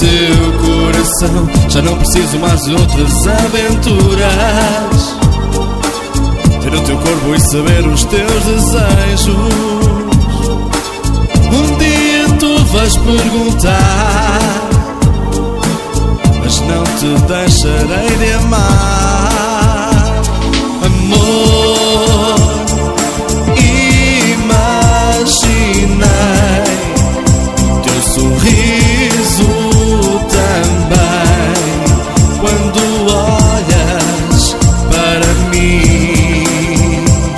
teu coração. Já não preciso mais de outras aventuras. Ter o teu corpo e saber os teus desejos. Um dia tu vais perguntar, mas não te deixarei de amar. Amor, imaginei teu sorriso também quando olhas para mim.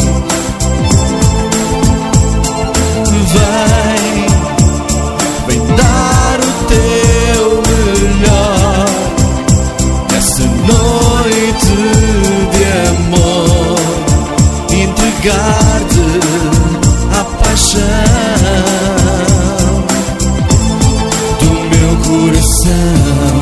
Vem dar o teu melhor essa noite de amor, entregar-te à paixão do meu coração.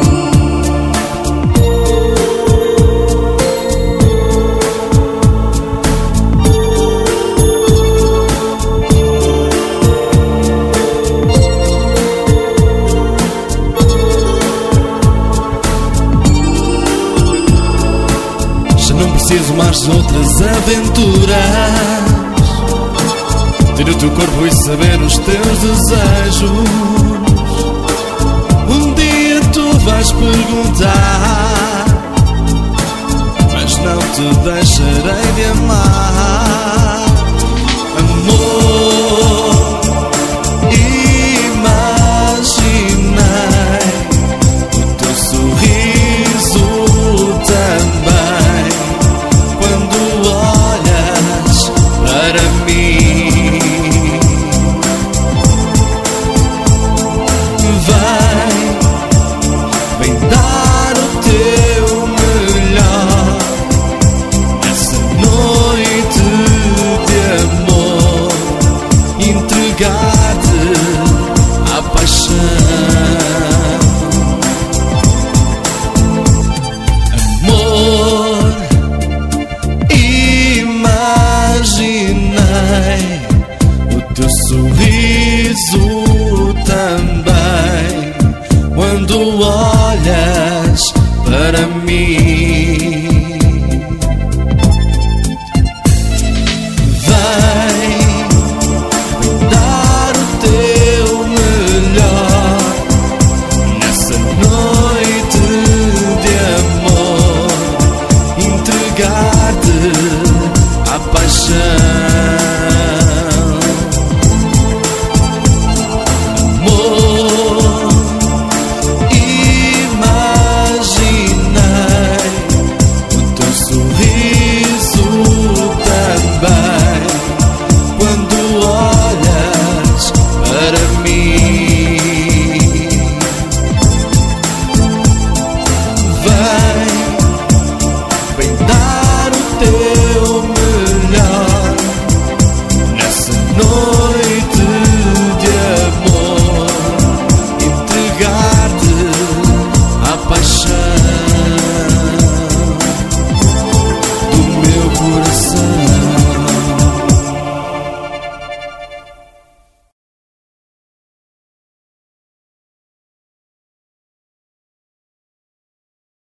Não preciso mais de outras aventuras. Ter o teu corpo e saber os teus desejos. Um dia tu vais perguntar, mas não te deixarei de amar.